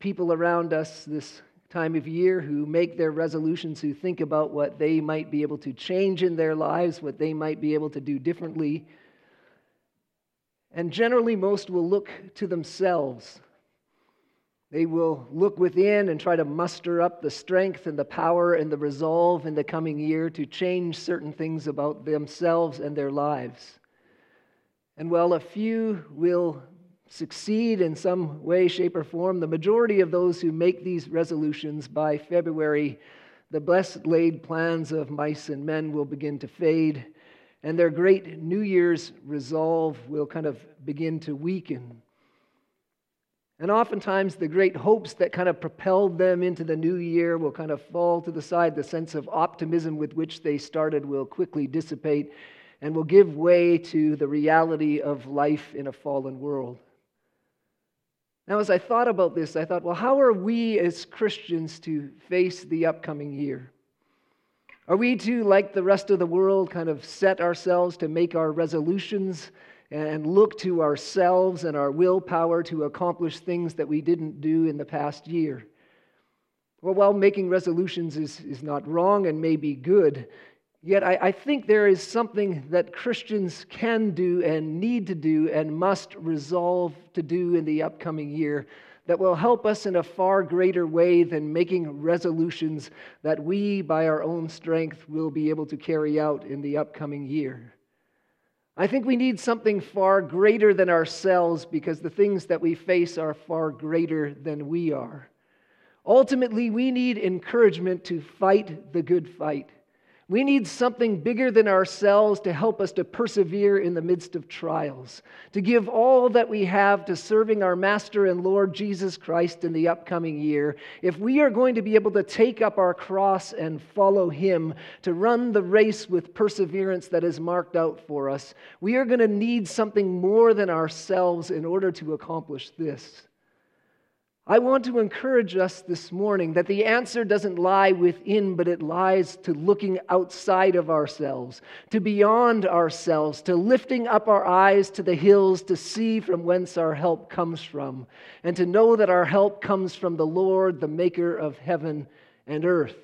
people around us this time of year who make their resolutions, who think about what they might be able to change in their lives, what they might be able to do differently. And generally, most will look to themselves. They will look within and try to muster up the strength and the power and the resolve in the coming year to change certain things about themselves and their lives. And while a few will succeed in some way, shape, or form, the majority of those who make these resolutions by February, the best laid plans of mice and men will begin to fade, and their great New Year's resolve will kind of begin to weaken. And oftentimes the great hopes that kind of propelled them into the new year will kind of fall to the side. The sense of optimism with which they started will quickly dissipate and will give way to the reality of life in a fallen world. Now, as I thought about this, I thought, well, how are we as Christians to face the upcoming year? Are we to, like the rest of the world, kind of set ourselves to make our resolutions and look to ourselves and our willpower to accomplish things that we didn't do in the past year? Well, while making resolutions is not wrong and may be good, yet I think there is something that Christians can do and need to do and must resolve to do in the upcoming year that will help us in a far greater way than making resolutions that we, by our own strength, will be able to carry out in the upcoming year. I think we need something far greater than ourselves because the things that we face are far greater than we are. Ultimately, we need encouragement to fight the good fight. We need something bigger than ourselves to help us to persevere in the midst of trials, to give all that we have to serving our Master and Lord Jesus Christ in the upcoming year. If we are going to be able to take up our cross and follow Him, to run the race with perseverance that is marked out for us, we are going to need something more than ourselves in order to accomplish this. I want to encourage us this morning that the answer doesn't lie within, but it lies to looking outside of ourselves, to beyond ourselves, to lifting up our eyes to the hills to see from whence our help comes from, and to know that our help comes from the Lord, the maker of heaven and earth.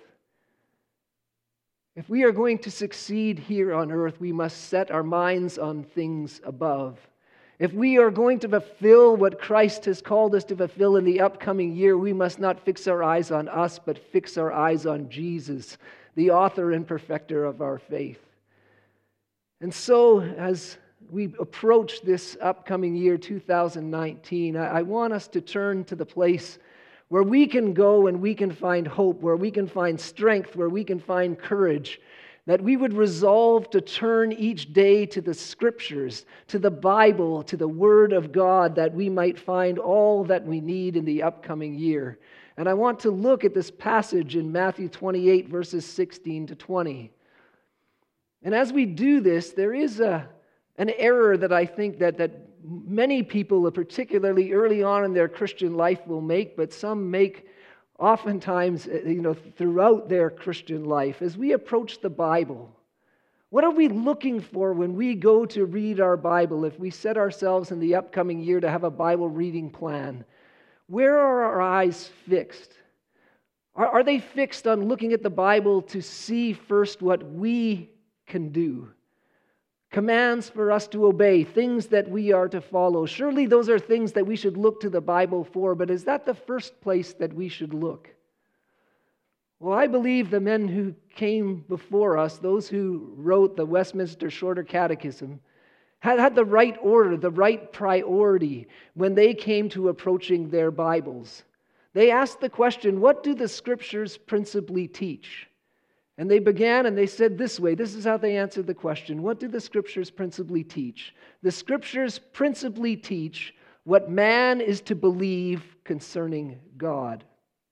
If we are going to succeed here on earth, we must set our minds on things above. If we are going to fulfill what Christ has called us to fulfill in the upcoming year, we must not fix our eyes on us, but fix our eyes on Jesus, the author and perfecter of our faith. And so, as we approach this upcoming year, 2019, I want us to turn to the place where we can go and we can find hope, where we can find strength, where we can find courage, that we would resolve to turn each day to the Scriptures, to the Bible, to the Word of God, that we might find all that we need in the upcoming year. And I want to look at this passage in Matthew 28, verses 16 to 20. And as we do this, there is an error that I think that many people, particularly early on in their Christian life, will make, but some make oftentimes, throughout their Christian life. As we approach the Bible, what are we looking for when we go to read our Bible? If we set ourselves in the upcoming year to have a Bible reading plan, where are our eyes fixed? Are they fixed on looking at the Bible to see first what we can do? Commands for us to obey, things that we are to follow. Surely those are things that we should look to the Bible for, but is that the first place that we should look? Well, I believe the men who came before us, those who wrote the Westminster Shorter Catechism, had the right order, the right priority when they came to approaching their Bibles. They asked the question, what do the Scriptures principally teach? And they began and they said this way, this is how they answered the question, what do the Scriptures principally teach? The Scriptures principally teach what man is to believe concerning God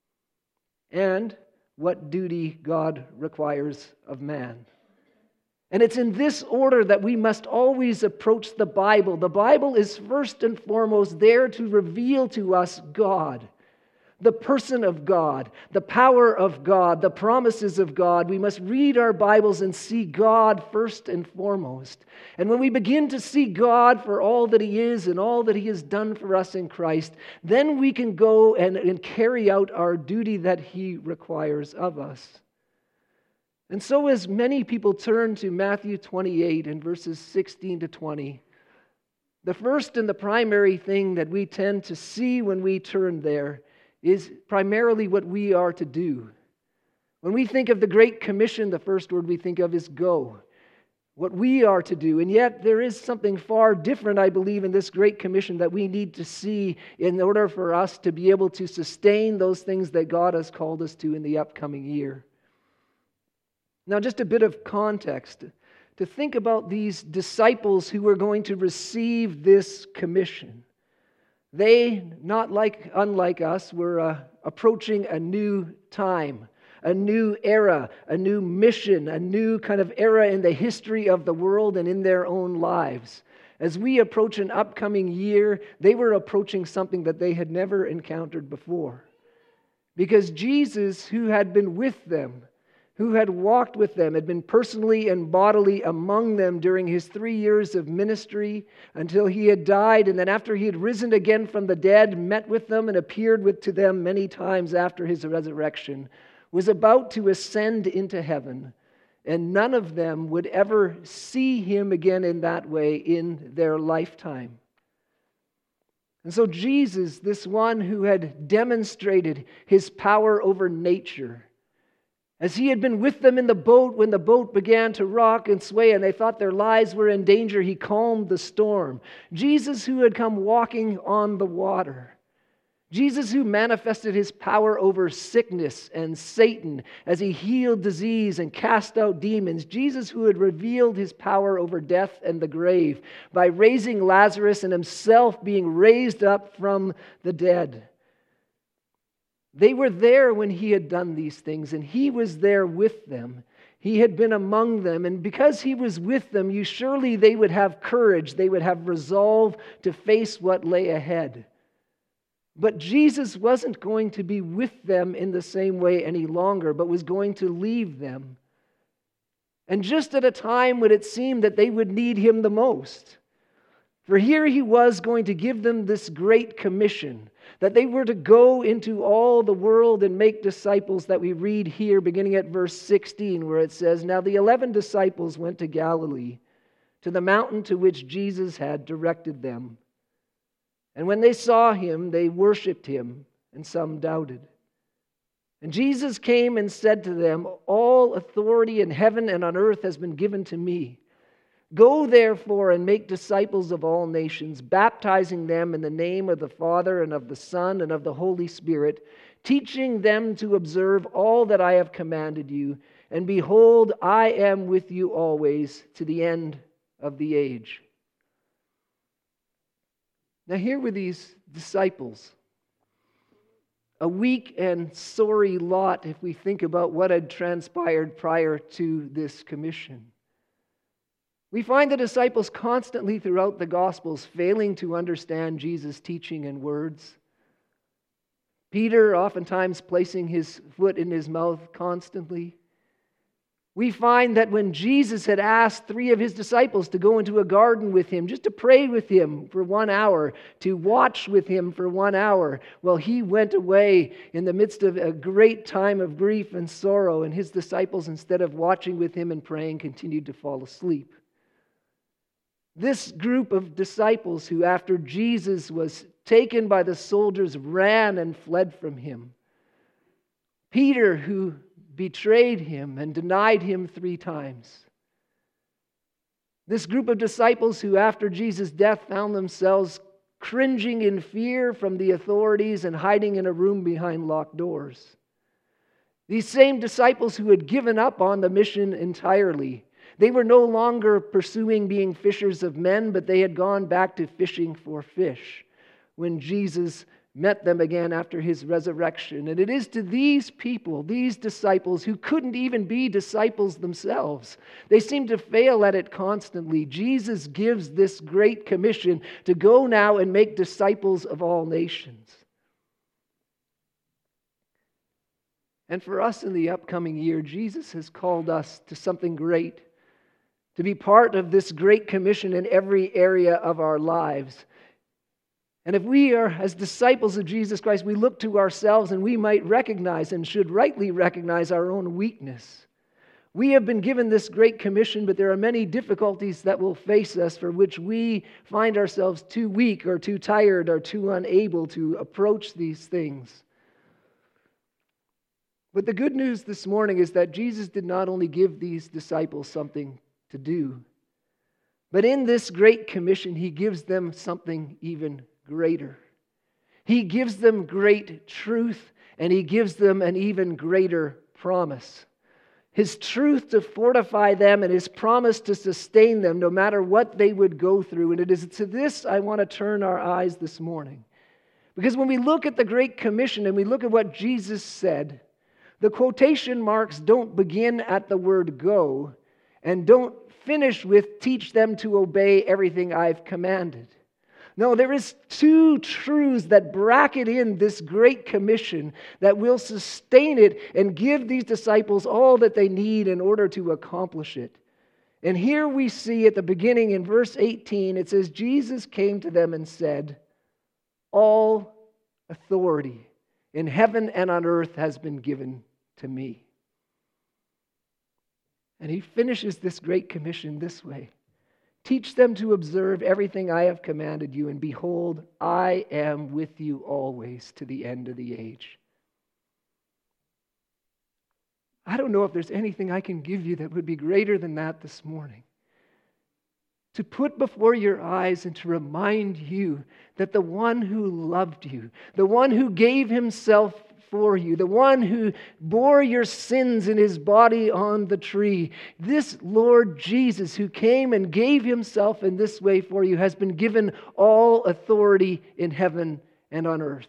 and what duty God requires of man. And it's in this order that we must always approach the Bible. The Bible is first and foremost there to reveal to us God. the person of God, the power of God, the promises of God. We must read our Bibles and see God first and foremost. And when we begin to see God for all that He is and all that He has done for us in Christ, then we can go and carry out our duty that He requires of us. And so as many people turn to Matthew 28 and verses 16 to 20, the first and the primary thing that we tend to see when we turn there is primarily what we are to do. When we think of the Great Commission, the first word we think of is go. What we are to do. And yet there is something far different, I believe, in this Great Commission that we need to see in order for us to be able to sustain those things that God has called us to in the upcoming year. Now, just a bit of context to think about these disciples who were going to receive this commission. They, unlike us, were approaching a new time, a new era, a new mission, a new kind of era in the history of the world and in their own lives. As we approach an upcoming year, they were approaching something that they had never encountered before. Because Jesus, who had been with them, who had walked with them, had been personally and bodily among them during His 3 years of ministry until He had died, and then after He had risen again from the dead, met with them and appeared to them many times after His resurrection, was about to ascend into heaven, and none of them would ever see Him again in that way in their lifetime. And so Jesus, this one who had demonstrated His power over nature, as He had been with them in the boat when the boat began to rock and sway and they thought their lives were in danger, He calmed the storm. Jesus who had come walking on the water. Jesus who manifested His power over sickness and Satan as He healed disease and cast out demons. Jesus who had revealed His power over death and the grave by raising Lazarus and Himself being raised up from the dead. They were there when He had done these things, and He was there with them. He had been among them, and because He was with them, surely they would have courage, they would have resolve to face what lay ahead. But Jesus wasn't going to be with them in the same way any longer, but was going to leave them. And just at a time when it seemed that they would need Him the most. For here He was going to give them this great commission, that they were to go into all the world and make disciples that we read here beginning at verse 16 where it says, "Now the 11 disciples went to Galilee, to the mountain to which Jesus had directed them. And when they saw Him, they worshipped Him, and some doubted. And Jesus came and said to them, 'All authority in heaven and on earth has been given to me. Go therefore and make disciples of all nations, baptizing them in the name of the Father and of the Son and of the Holy Spirit, teaching them to observe all that I have commanded you. And behold, I am with you always to the end of the age.'" Now here were these disciples, a weak and sorry lot if we think about what had transpired prior to this commission. We find the disciples constantly throughout the Gospels failing to understand Jesus' teaching and words. Peter oftentimes placing his foot in his mouth constantly. We find that when Jesus had asked 3 of His disciples to go into a garden with Him, just to pray with Him for 1 hour, to watch with Him for 1 hour, well, He went away in the midst of a great time of grief and sorrow, and His disciples, instead of watching with Him and praying, continued to fall asleep. This group of disciples who, after Jesus was taken by the soldiers, ran and fled from Him. Peter, who betrayed Him and denied Him 3 times. This group of disciples who, after Jesus' death, found themselves cringing in fear from the authorities and hiding in a room behind locked doors. These same disciples who had given up on the mission entirely. They were no longer pursuing being fishers of men, but they had gone back to fishing for fish when Jesus met them again after His resurrection. And it is to these people, these disciples, who couldn't even be disciples themselves. They seem to fail at it constantly. Jesus gives this great commission to go now and make disciples of all nations. And for us in the upcoming year, Jesus has called us to something great, to be part of this great commission in every area of our lives. And if we are, as disciples of Jesus Christ, we look to ourselves and we might recognize and should rightly recognize our own weakness. We have been given this great commission, but there are many difficulties that will face us for which we find ourselves too weak or too tired or too unable to approach these things. But the good news this morning is that Jesus did not only give these disciples something to do, but in this great commission, He gives them something even greater. He gives them great truth, and He gives them an even greater promise. His truth to fortify them and His promise to sustain them no matter what they would go through. And it is to this I want to turn our eyes this morning. Because when we look at the Great Commission and we look at what Jesus said, the quotation marks don't begin at the word go and don't finish with teach them to obey everything I've commanded. No, there is two truths that bracket in this great commission that will sustain it and give these disciples all that they need in order to accomplish it. And here we see at the beginning in verse 18, it says, Jesus came to them and said, all authority in heaven and on earth has been given to me. And He finishes this great commission this way. Teach them to observe everything I have commanded you, and behold, I am with you always to the end of the age. I don't know if there's anything I can give you that would be greater than that this morning. To put before your eyes and to remind you that the one who loved you, the one who gave Himself for you, the one who bore your sins in His body on the tree, this Lord Jesus who came and gave Himself in this way for you, has been given all authority in heaven and on earth.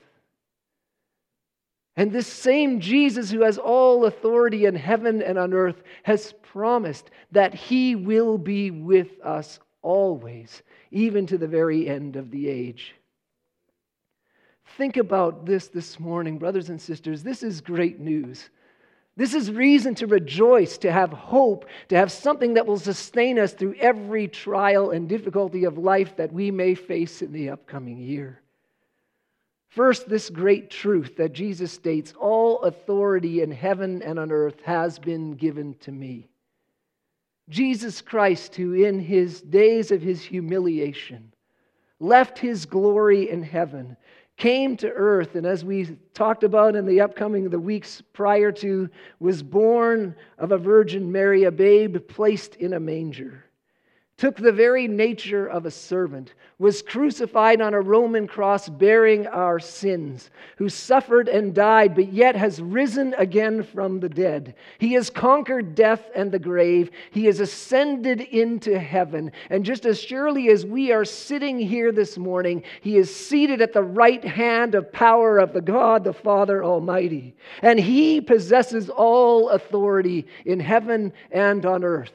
And this same Jesus who has all authority in heaven and on earth has promised that He will be with us always, even to the very end of the age. Think about this morning, brothers and sisters. This is great news. This is reason to rejoice, to have hope, to have something that will sustain us through every trial and difficulty of life that we may face in the upcoming year. First, this great truth that Jesus states, all authority in heaven and on earth has been given to me. Jesus Christ, who in His days of His humiliation left His glory in heaven, came to earth, and as we talked about in the weeks prior to, was born of a Virgin Mary, a babe placed in a manger, took the very nature of a servant, was crucified on a Roman cross bearing our sins, who suffered and died, but yet has risen again from the dead. He has conquered death and the grave. He has ascended into heaven. And just as surely as we are sitting here this morning, He is seated at the right hand of power of the God, the Father Almighty. And He possesses all authority in heaven and on earth.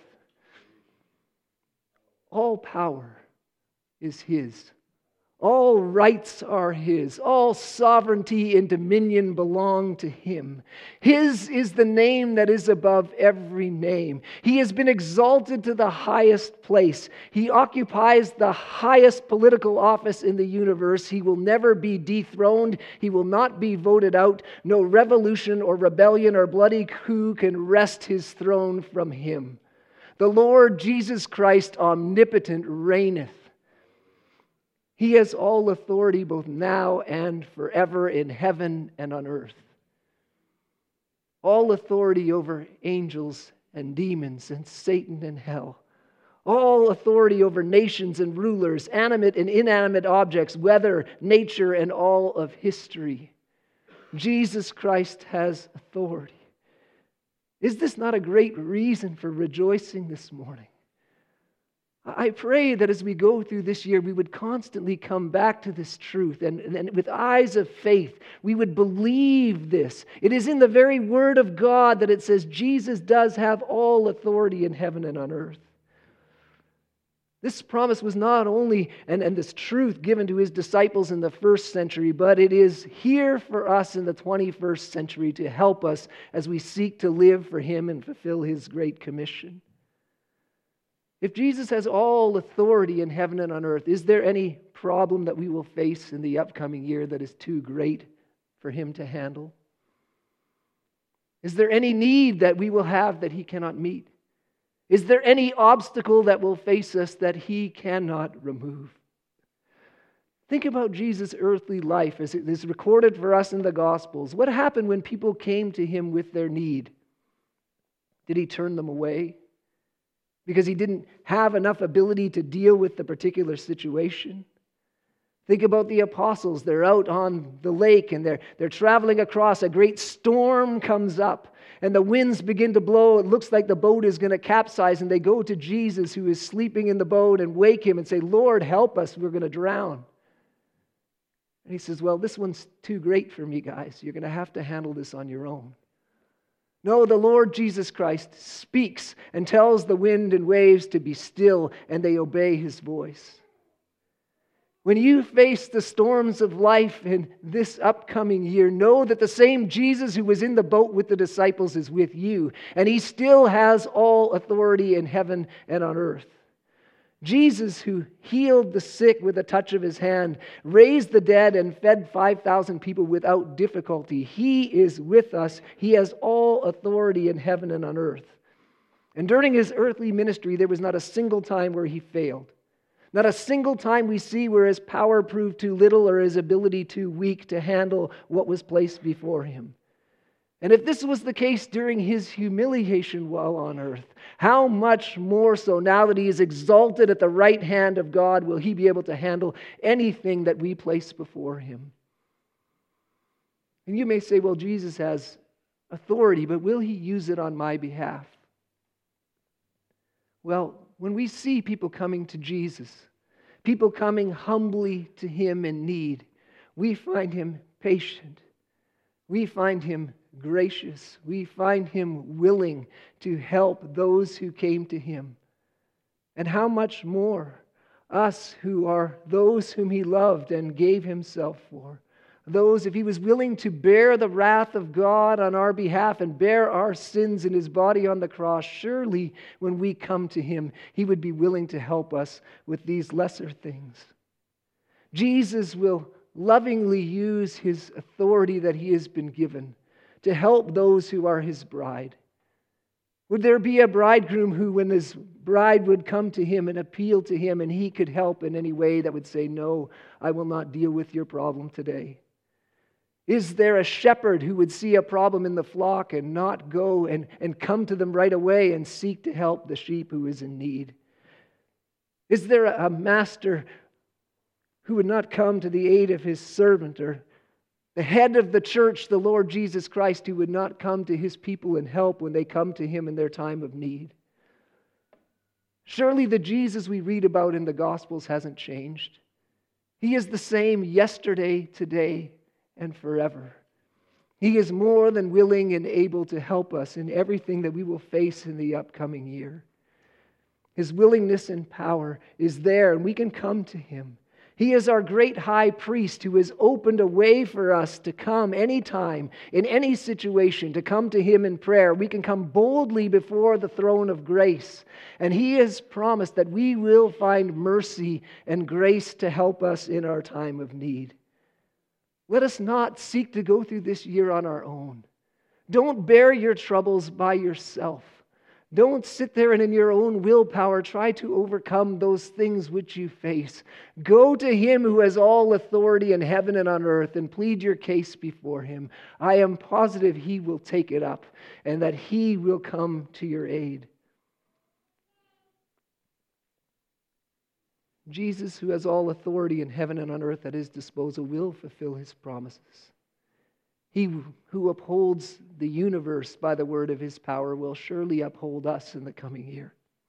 All power is His. All rights are His. All sovereignty and dominion belong to Him. His is the name that is above every name. He has been exalted to the highest place. He occupies the highest political office in the universe. He will never be dethroned. He will not be voted out. No revolution or rebellion or bloody coup can wrest His throne from Him. The Lord Jesus Christ, omnipotent, reigneth. He has all authority both now and forever in heaven and on earth. All authority over angels and demons and Satan and hell. All authority over nations and rulers, animate and inanimate objects, weather, nature, and all of history. Jesus Christ has authority. Is this not a great reason for rejoicing this morning? I pray that as we go through this year, we would constantly come back to this truth, and with eyes of faith, we would believe this. It is in the very Word of God that it says Jesus does have all authority in heaven and on earth. This promise was not only, and this truth given to his disciples in the first century, but it is here for us in the 21st century to help us as we seek to live for him and fulfill his great commission. If Jesus has all authority in heaven and on earth, is there any problem that we will face in the upcoming year that is too great for him to handle? Is there any need that we will have that he cannot meet? Is there any obstacle that will face us that he cannot remove? Think about Jesus' earthly life as it is recorded for us in the Gospels. What happened when people came to him with their need? Did he turn them away because he didn't have enough ability to deal with the particular situation? Think about the apostles. They're out on the lake and they're traveling across. A great storm comes up and the winds begin to blow. It looks like the boat is going to capsize, and they go to Jesus, who is sleeping in the boat, and wake him and say, "Lord, help us. We're going to drown." And he says, "Well, this one's too great for me, guys. You're going to have to handle this on your own." No, the Lord Jesus Christ speaks and tells the wind and waves to be still, and they obey his voice. When you face the storms of life in this upcoming year, know that the same Jesus who was in the boat with the disciples is with you, and he still has all authority in heaven and on earth. Jesus, who healed the sick with a touch of his hand, raised the dead, and fed 5,000 people without difficulty. He is with us. He has all authority in heaven and on earth. And during his earthly ministry, there was not a single time where he failed. Not a single time we see where his power proved too little or his ability too weak to handle what was placed before him. And if this was the case during his humiliation while on earth, how much more so now that he is exalted at the right hand of God will he be able to handle anything that we place before him? And you may say, "Well, Jesus has authority, but will he use it on my behalf?" Well, when we see people coming to Jesus, people coming humbly to him in need, we find him patient. We find him gracious. We find him willing to help those who came to him. And how much more us who are those whom he loved and gave himself for. Those, if he was willing to bear the wrath of God on our behalf and bear our sins in his body on the cross, surely when we come to him, he would be willing to help us with these lesser things. Jesus will lovingly use his authority that he has been given to help those who are his bride. Would there be a bridegroom who, when his bride would come to him and appeal to him, and he could help in any way, that would say, "No, I will not deal with your problem today"? Is there a shepherd who would see a problem in the flock and not go and come to them right away and seek to help the sheep who is in need? Is there a master who would not come to the aid of his servant, or the head of the church, the Lord Jesus Christ, who would not come to his people and help when they come to him in their time of need? Surely the Jesus we read about in the Gospels hasn't changed. He is the same yesterday, today, and forever. He is more than willing and able to help us in everything that we will face in the upcoming year. His willingness and power is there, and we can come to him. He is our great high priest who has opened a way for us to come anytime, in any situation, to come to him in prayer. We can come boldly before the throne of grace, and he has promised that we will find mercy and grace to help us in our time of need. Let us not seek to go through this year on our own. Don't bear your troubles by yourself. Don't sit there and in your own willpower try to overcome those things which you face. Go to him who has all authority in heaven and on earth and plead your case before him. I am positive he will take it up and that he will come to your aid. Jesus, who has all authority in heaven and on earth at his disposal, will fulfill his promises. He who upholds the universe by the word of his power will surely uphold us in the coming year.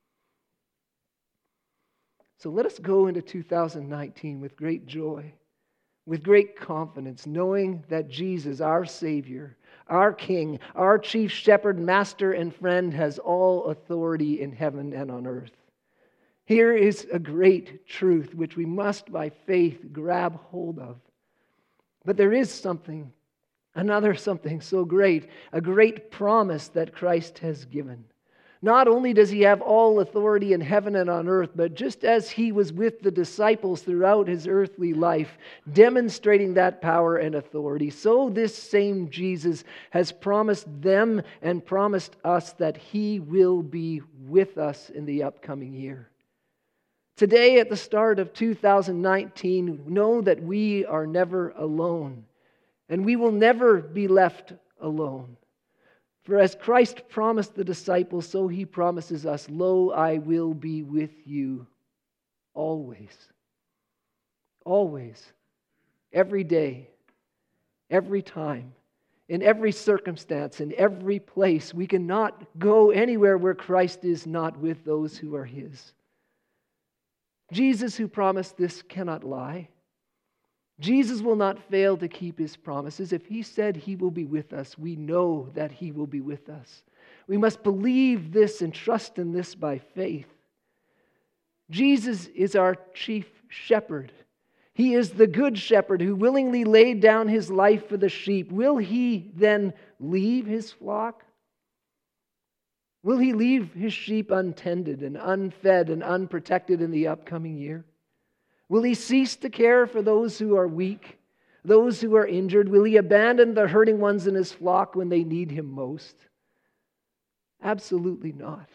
So let us go into 2019 with great joy, with great confidence, knowing that Jesus, our Savior, our King, our chief shepherd, master, and friend, has all authority in heaven and on earth. Here is a great truth which we must by faith grab hold of. But there is something, another something so great, a great promise that Christ has given. Not only does he have all authority in heaven and on earth, but just as he was with the disciples throughout his earthly life, demonstrating that power and authority, so this same Jesus has promised them and promised us that he will be with us in the upcoming year. Today, at the start of 2019, know that we are never alone, and we will never be left alone. For as Christ promised the disciples, so he promises us, "Lo, I will be with you always." Always. Every day. Every time. In every circumstance. In every place. We cannot go anywhere where Christ is not with those who are his. Jesus, who promised this, cannot lie. Jesus will not fail to keep his promises. If he said he will be with us, we know that he will be with us. We must believe this and trust in this by faith. Jesus is our chief shepherd. He is the good shepherd who willingly laid down his life for the sheep. Will he then leave his flock? Will he leave his sheep untended and unfed and unprotected in the upcoming year? Will he cease to care for those who are weak, those who are injured? Will he abandon the hurting ones in his flock when they need him most? Absolutely not.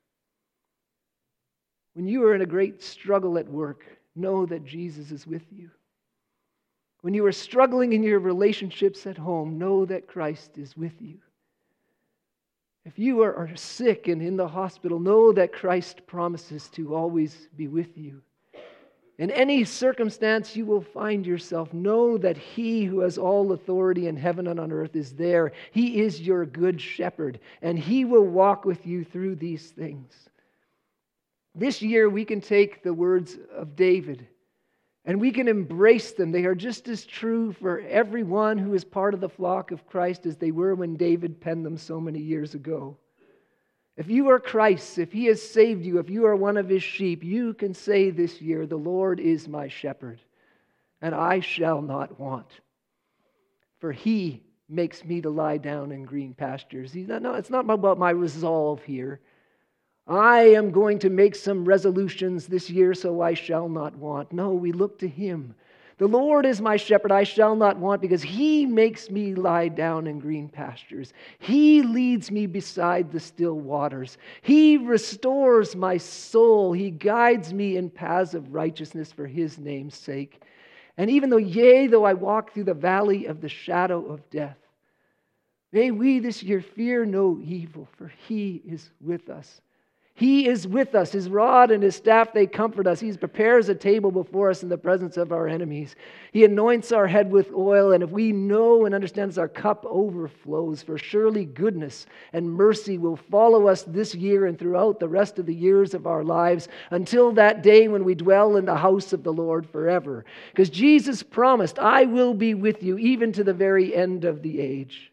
When you are in a great struggle at work, know that Jesus is with you. When you are struggling in your relationships at home, know that Christ is with you. If you are sick and in the hospital, know that Christ promises to always be with you. In any circumstance you will find yourself, know that he who has all authority in heaven and on earth is there. He is your good shepherd, and he will walk with you through these things. This year we can take the words of David and we can embrace them. They are just as true for everyone who is part of the flock of Christ as they were when David penned them so many years ago. If you are Christ, if he has saved you, if you are one of his sheep, you can say this year, "The Lord is my shepherd, and I shall not want. For he makes me to lie down in green pastures." It's not about my resolve here. I am going to make some resolutions this year so I shall not want. No, we look to him. The Lord is my shepherd, I shall not want, because he makes me lie down in green pastures. He leads me beside the still waters. He restores my soul. He guides me in paths of righteousness for his name's sake. And even though I walk through the valley of the shadow of death, may we this year fear no evil, for he is with us. He is with us. His rod and his staff, they comfort us. He prepares a table before us in the presence of our enemies. He anoints our head with oil, and if we know and understand this, our cup overflows. For surely goodness and mercy will follow us this year and throughout the rest of the years of our lives until that day when we dwell in the house of the Lord forever. Because Jesus promised, "I will be with you even to the very end of the age."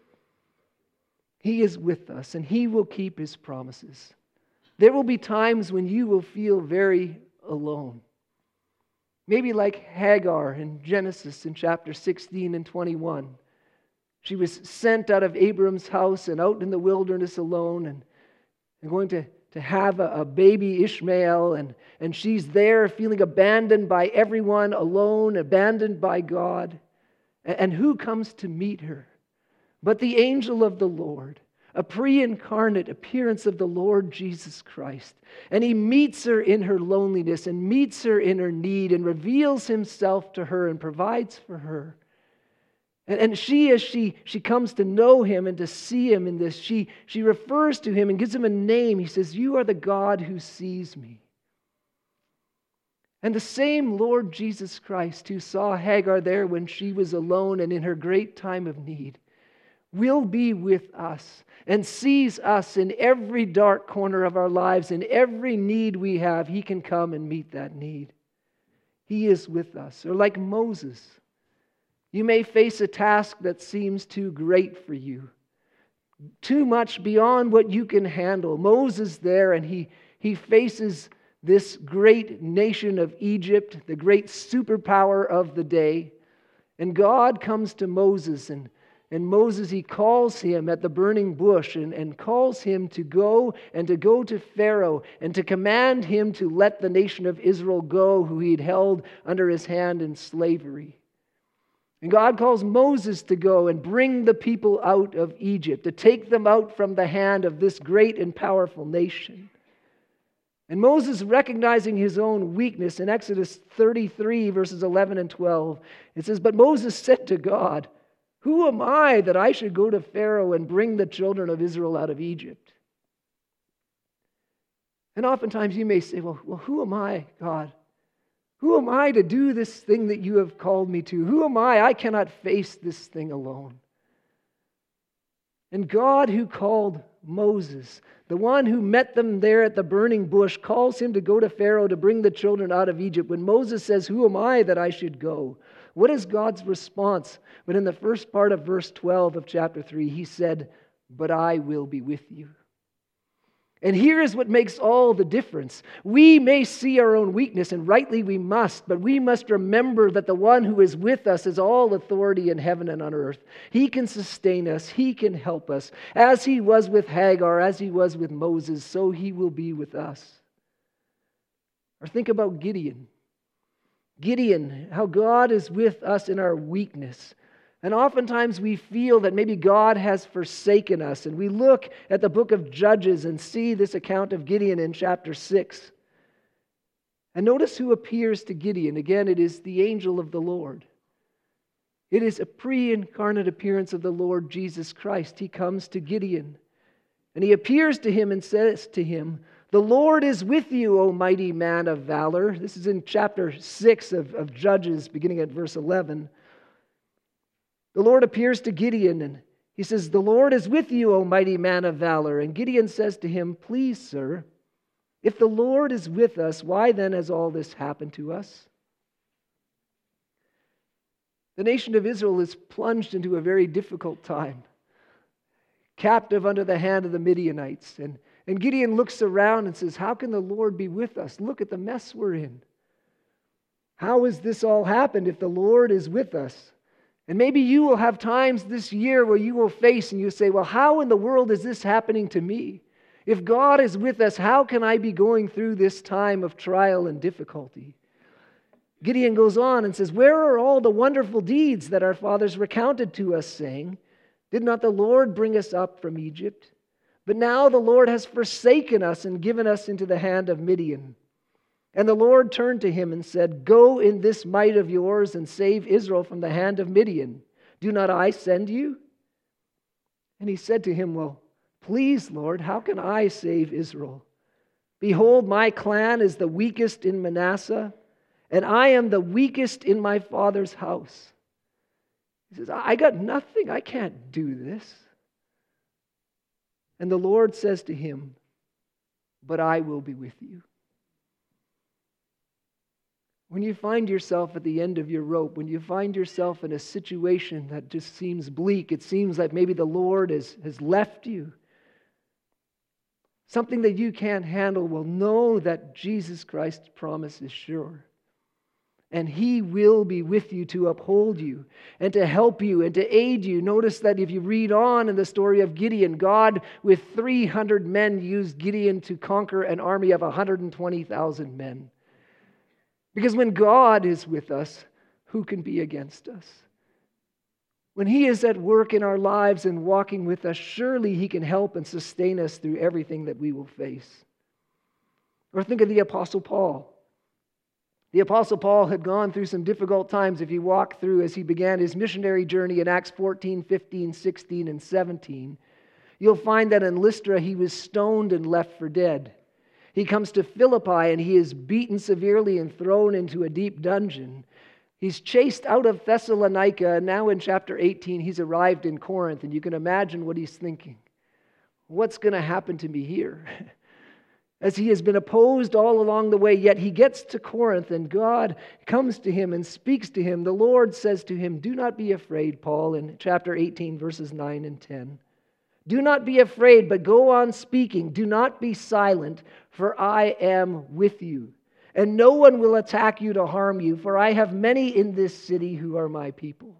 He is with us, and he will keep his promises. There will be times when you will feel very alone. Maybe like Hagar in Genesis in chapter 16 and 21. She was sent out of Abram's house and out in the wilderness alone and going to have a baby Ishmael. And she's there feeling abandoned by everyone, alone, abandoned by God. And who comes to meet her but the angel of the Lord? A pre-incarnate appearance of the Lord Jesus Christ. And he meets her in her loneliness and meets her in her need and reveals himself to her and provides for her. And she, as she comes to know him and to see him in this, she refers to him and gives him a name. He says, "You are the God who sees me." And the same Lord Jesus Christ who saw Hagar there when she was alone and in her great time of need will be with us and sees us in every dark corner of our lives, in every need we have. He can come and meet that need. He is with us. Or like Moses, you may face a task that seems too great for you, too much beyond what you can handle. Moses there, and he faces this great nation of Egypt, the great superpower of the day. And God comes to Moses, and Moses, he calls him at the burning bush and calls him to go to Pharaoh and to command him to let the nation of Israel go, who he had held under his hand in slavery. And God calls Moses to go and bring the people out of Egypt, to take them out from the hand of this great and powerful nation. And Moses, recognizing his own weakness, in Exodus 33, verses 11 and 12, it says, "But Moses said to God, 'Who am I that I should go to Pharaoh and bring the children of Israel out of Egypt?'" And oftentimes you may say, well, who am I, God? Who am I to do this thing that you have called me to? Who am I? I cannot face this thing alone. And God, who called Moses, the one who met them there at the burning bush, calls him to go to Pharaoh to bring the children out of Egypt. When Moses says, "Who am I that I should go?" what is God's response? But in the first part of verse 12 of chapter 3, he said, "But I will be with you." And here is what makes all the difference. We may see our own weakness, and rightly we must, but we must remember that the one who is with us has all authority in heaven and on earth. He can sustain us. He can help us. As he was with Hagar, as he was with Moses, so he will be with us. Or think about Gideon. Gideon, how God is with us in our weakness. And oftentimes we feel that maybe God has forsaken us. And we look at the book of Judges and see this account of Gideon in chapter 6. And notice who appears to Gideon. Again, it is the angel of the Lord. It is a pre-incarnate appearance of the Lord Jesus Christ. He comes to Gideon. And he appears to him and says to him, "The Lord is with you, O mighty man of valor." This is in chapter 6 of Judges, beginning at verse 11. The Lord appears to Gideon and he says, "The Lord is with you, O mighty man of valor." And Gideon says to him, "Please, sir, if the Lord is with us, why then has all this happened to us?" The nation of Israel is plunged into a very difficult time, captive under the hand of the Midianites. And Gideon looks around and says, "How can the Lord be with us? Look at the mess we're in. How has this all happened if the Lord is with us?" And maybe you will have times this year where you will face and you say, "Well, how in the world is this happening to me? If God is with us, how can I be going through this time of trial and difficulty?" Gideon goes on and says, "Where are all the wonderful deeds that our fathers recounted to us, saying, 'Did not the Lord bring us up from Egypt?' But now the Lord has forsaken us and given us into the hand of Midian." And the Lord turned to him and said, "Go in this might of yours and save Israel from the hand of Midian. Do not I send you?" And he said to him, "Well, please, Lord, how can I save Israel? Behold, my clan is the weakest in Manasseh, and I am the weakest in my father's house." He says, "I got nothing. I can't do this." And the Lord says to him, "But I will be with you." When you find yourself at the end of your rope, when you find yourself in a situation that just seems bleak, it seems like maybe the Lord has left you, something that you can't handle, well, know that Jesus Christ's promise is sure. And He will be with you to uphold you and to help you and to aid you. Notice that if you read on in the story of Gideon, God with 300 men used Gideon to conquer an army of 120,000 men. Because when God is with us, who can be against us? When He is at work in our lives and walking with us, surely He can help and sustain us through everything that we will face. Or think of the Apostle Paul. The Apostle Paul had gone through some difficult times if you walk through as he began his missionary journey in Acts 14, 15, 16, and 17. You'll find that in Lystra he was stoned and left for dead. He comes to Philippi and he is beaten severely and thrown into a deep dungeon. He's chased out of Thessalonica, and now in chapter 18 he's arrived in Corinth, and you can imagine what he's thinking. What's going to happen to me here? As he has been opposed all along the way, yet he gets to Corinth and God comes to him and speaks to him. The Lord says to him, "Do not be afraid," Paul, in chapter 18, verses 9 and 10. Do not be afraid, but go on speaking. Do not be silent, for I am with you. And no one will attack you to harm you, for I have many in this city who are my people.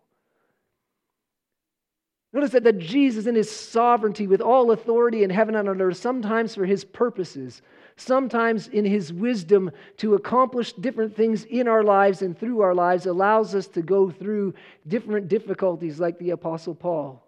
Notice that Jesus in his sovereignty with all authority in heaven and on earth, sometimes for his purposes, sometimes in his wisdom to accomplish different things in our lives and through our lives, allows us to go through different difficulties like the Apostle Paul.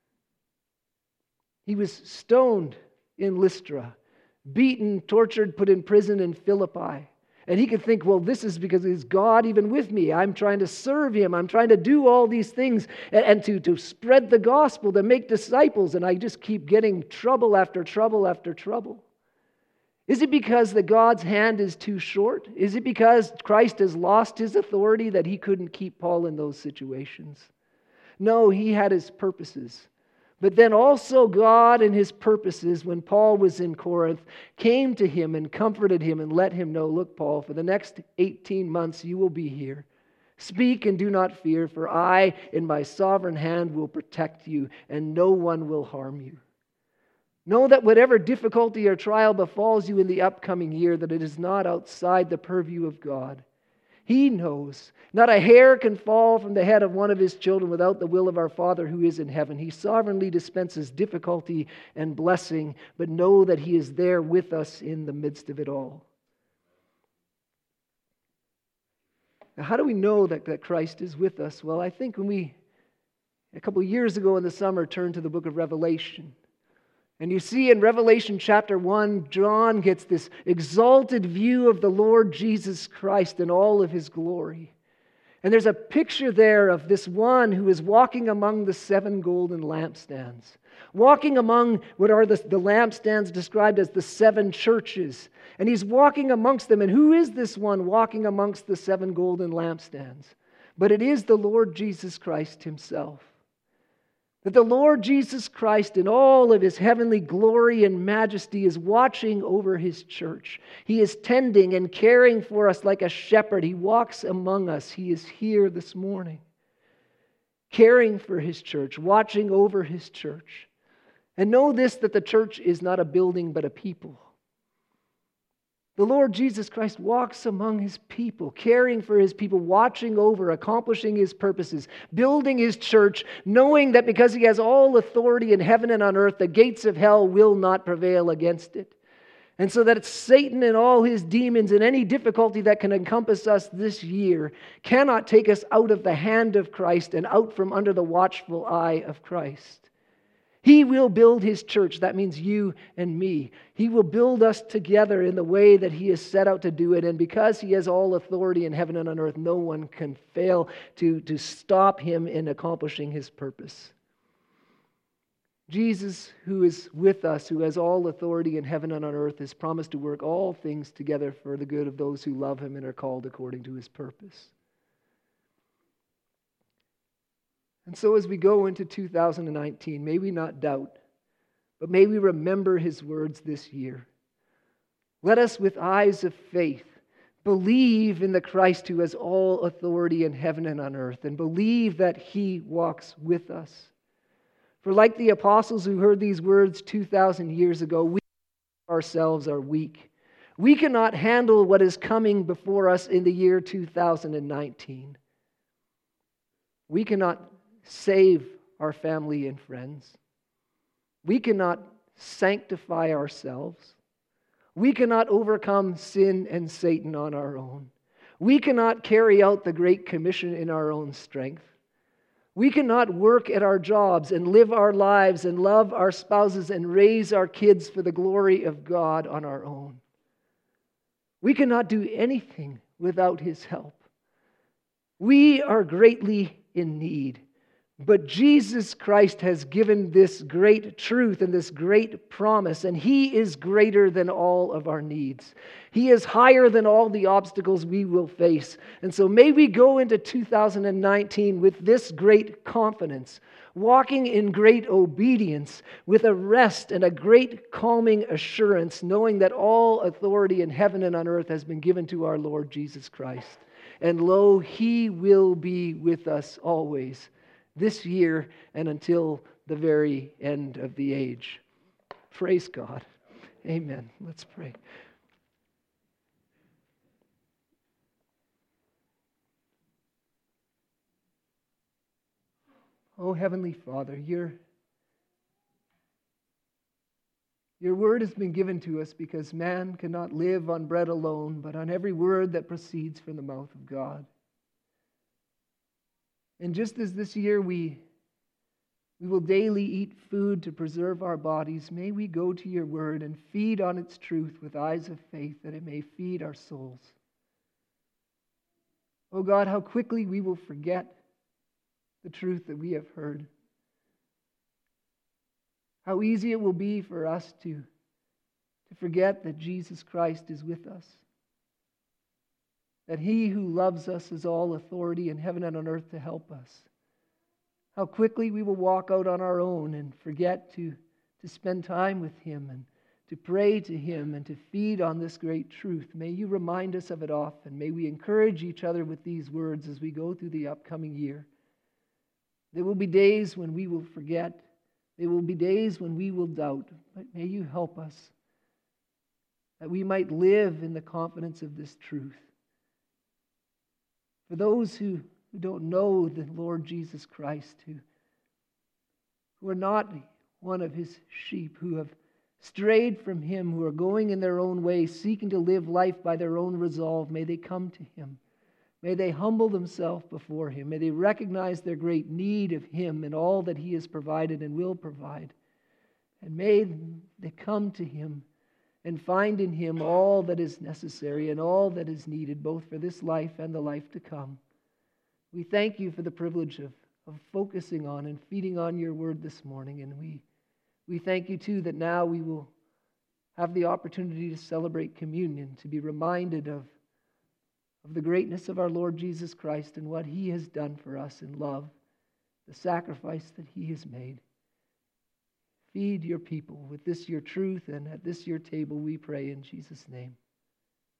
He was stoned in Lystra, beaten, tortured, put in prison in Philippi. And he could think, well, this is because is God even with me? I'm trying to serve him. I'm trying to do all these things and to spread the gospel, to make disciples. And I just keep getting trouble after trouble after trouble. Is it because that God's hand is too short? Is it because Christ has lost his authority that he couldn't keep Paul in those situations? No, he had his purposes. But then also God and his purposes, when Paul was in Corinth, came to him and comforted him and let him know, look, Paul, for the next 18 months you will be here. Speak and do not fear, for I in my sovereign hand will protect you, and no one will harm you. Know that whatever difficulty or trial befalls you in the upcoming year, that it is not outside the purview of God. He knows. Not a hair can fall from the head of one of his children without the will of our Father who is in heaven. He sovereignly dispenses difficulty and blessing, but know that he is there with us in the midst of it all. Now, how do we know that Christ is with us? Well, I think when we, a couple of years ago in the summer, turned to the book of Revelation, and you see in Revelation chapter 1, John gets this exalted view of the Lord Jesus Christ in all of his glory. And there's a picture there of this one who is walking among the 7 golden lampstands. Walking among what are the lampstands described as the 7 churches. And he's walking amongst them. And who is this one walking amongst the 7 golden lampstands? But it is the Lord Jesus Christ himself. That the Lord Jesus Christ in all of his heavenly glory and majesty is watching over his church. He is tending and caring for us like a shepherd. He walks among us. He is here this morning, caring for his church, watching over his church. And know this, that the church is not a building but a people. The Lord Jesus Christ walks among his people, caring for his people, watching over, accomplishing his purposes, building his church, knowing that because he has all authority in heaven and on earth, the gates of hell will not prevail against it. And so that it's Satan and all his demons and any difficulty that can encompass us this year cannot take us out of the hand of Christ and out from under the watchful eye of Christ. He will build his church. That means you and me. He will build us together in the way that he has set out to do it. And because he has all authority in heaven and on earth, no one can fail to stop him in accomplishing his purpose. Jesus, who is with us, who has all authority in heaven and on earth, has promised to work all things together for the good of those who love him and are called according to his purpose. And so as we go into 2019, may we not doubt, but may we remember his words this year. Let us with eyes of faith believe in the Christ who has all authority in heaven and on earth, and believe that he walks with us. For like the apostles who heard these words 2,000 years ago, we ourselves are weak. We cannot handle what is coming before us in the year 2019. We cannot save our family and friends. We cannot sanctify ourselves. We cannot overcome sin and Satan on our own. We cannot carry out the Great Commission in our own strength. We cannot work at our jobs and live our lives and love our spouses and raise our kids for the glory of God on our own. We cannot do anything without his help. We are greatly in need. But Jesus Christ has given this great truth and this great promise, and he is greater than all of our needs. He is higher than all the obstacles we will face. And so may we go into 2019 with this great confidence, walking in great obedience, with a rest and a great calming assurance, knowing that all authority in heaven and on earth has been given to our Lord Jesus Christ. And lo, he will be with us always, this year and until the very end of the age. Praise God. Amen. Let's pray. Oh, Heavenly Father, your word has been given to us because man cannot live on bread alone, but on every word that proceeds from the mouth of God. And just as this year we will daily eat food to preserve our bodies, may we go to your word and feed on its truth with eyes of faith, that it may feed our souls. Oh God, how quickly we will forget the truth that we have heard. How easy it will be for us to forget that Jesus Christ is with us. That he who loves us has all authority in heaven and on earth to help us. How quickly we will walk out on our own and forget to spend time with him and to pray to him and to feed on this great truth. May you remind us of it often. May we encourage each other with these words as we go through the upcoming year. There will be days when we will forget. There will be days when we will doubt. But may you help us that we might live in the confidence of this truth. For those who don't know the Lord Jesus Christ, who are not one of his sheep, who have strayed from him, who are going in their own way, seeking to live life by their own resolve, may they come to him. May they humble themselves before him. May they recognize their great need of him and all that he has provided and will provide. And may they come to him and find in him all that is necessary and all that is needed, both for this life and the life to come. We thank you for the privilege of focusing on and feeding on your word this morning. And we thank you, too, that now we will have the opportunity to celebrate communion, to be reminded of the greatness of our Lord Jesus Christ and what he has done for us in love, the sacrifice that he has made. Feed your people with this your truth, and at this your table we pray in Jesus' name.